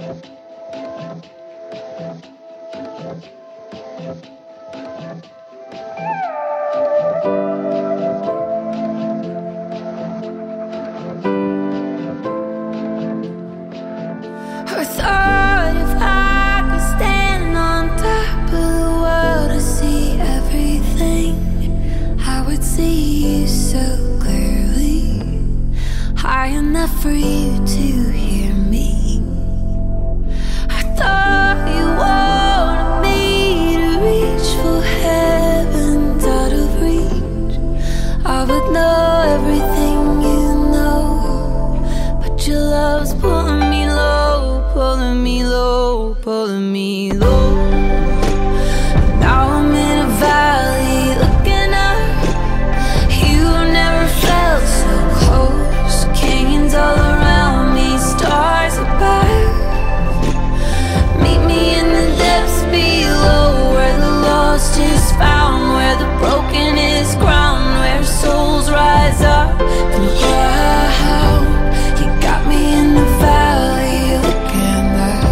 I thought if I could stand on top of the world to see everything, I would see you so clearly, high enough for you to hear me. I thought you wanted me to reach for heavens out of reach. I would know everything you know, but your love's pulling me low, pulling me low, pulling me low. Now I'm in a valley looking up. You never felt so close. Canyons all around me, stars above. Meet me in the depths below, where the lost is found, where the broken is crowned, where souls rise up from the ground. You got me in the valley looking up.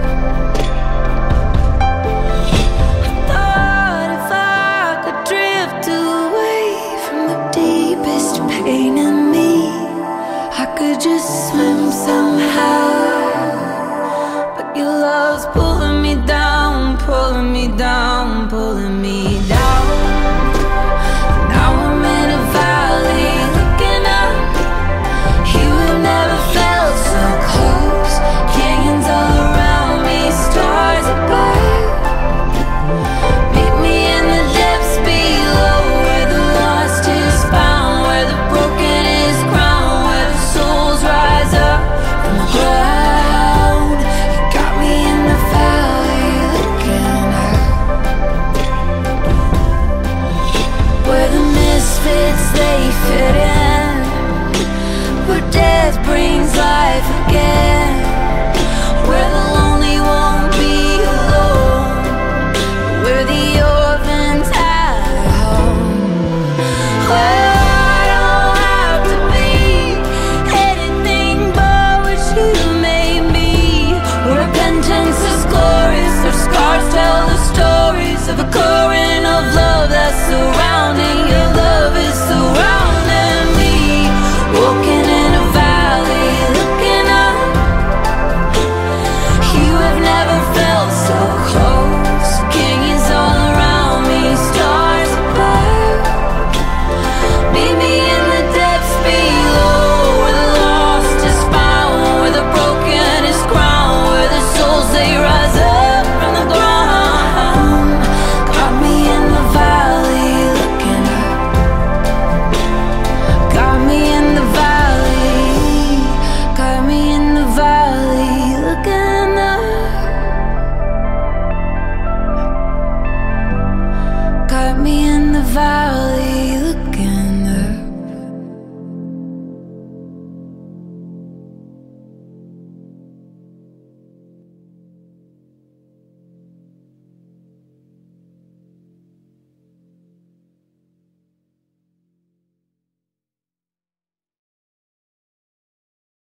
I thought if I could drift away from the deepest pain in me, I could just swim somehow. But your love's pulling me down, pulling me down, pulling me down. Now I'm in a valley looking up. You have never felt so close. Canyons all around me, stars above. Meet me in the depths below, where the lost is found, where the broken is crowned, where the souls rise up from the ground. You got me in the valley looking up, where the misfits they fit in, where death brings life again, where the lonely won't be alone, where the orphans have a home. Well, I don't have to be anything but what you made me. Where repentance is glorious, their scars tell the stories of a current of love that's surrounding. Your love is surrounding me, walking in a valley looking up. You have never felt so close. Canyons all around me, stars above. Meet me in the depths below, where the lost is found, where the broken is crowned, where the souls they rise up from the ground. Got me in the valley looking up. Got me in the valley. Got me in the valley looking up. Got me in the valley.